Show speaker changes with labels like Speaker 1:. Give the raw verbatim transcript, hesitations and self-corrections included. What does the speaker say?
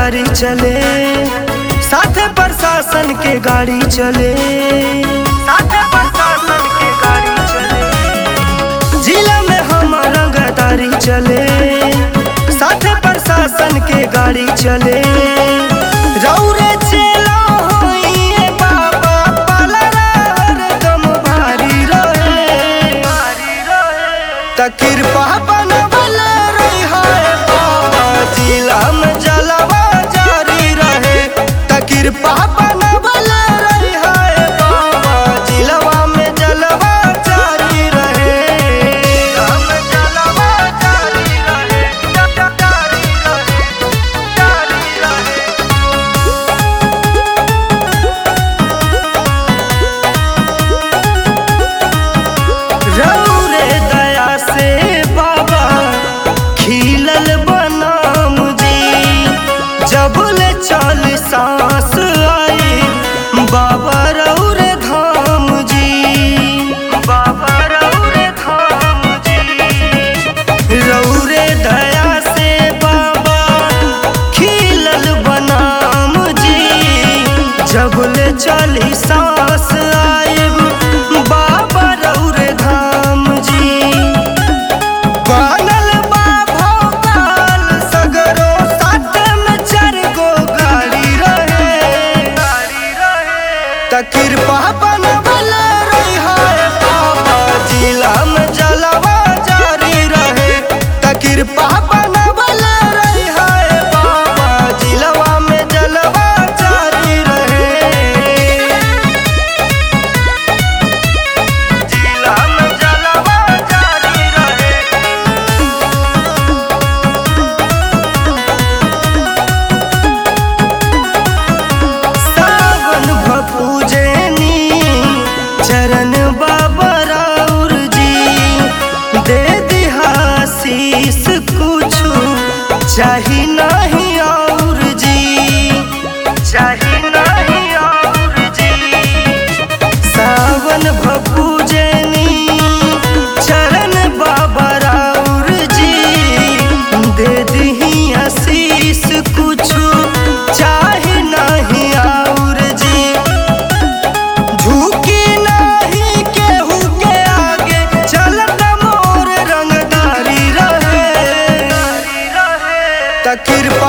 Speaker 1: रंगदारी चले, साथे प्रशासन के गाड़ी चले, साथे प्रशासन के गाड़ी चले। जिला में हम रंगदारी चले, साथे प्रशासन के गाड़ी चले। रौरे चेला होइए बाबा पालरा हरदम भारी रहे, त कृपा बनवल रही है बाबा। जिला में जलवा जारी रहे, त कृपा बनवल रही है बाबा। जिलवा में जलवा जारी रहे, हम जलवा जारी रहे, जारी रहे, जारी रहे। रौरे दया से बाबा खिलल बनाम जी, जबले चल सांस आई बाबा रौरे धाम जी, बाबा रौरे धाम जी। रौरे दया से बाबा खिलल बनाम जी, जबले चली सांस आई बाबा रौरे धाम जी। बनल बा भोकाल सगरो, साथ में चार गो गाड़ी रहे, त कृपा बनवल रही है बाबा। जिला में जलवा जारी रहे, त कृपा बनवल रही है बाबा। जिलवा में जलवा जारी रहे, जिला में जलवा जारी रहे। सावन भपूजनी चरण बाबा राउर जी, दे दिहासीस कुछु चाही नहीं और जी, चाही नहीं और जी। सावन भपूजनी चरण बाबा राउर जी, दे दिही आशीष कुछु चाहे नहीं और जी। झुकी नहीं केहू के आगे, चलत मोर रंगदारी रहे, त कृपा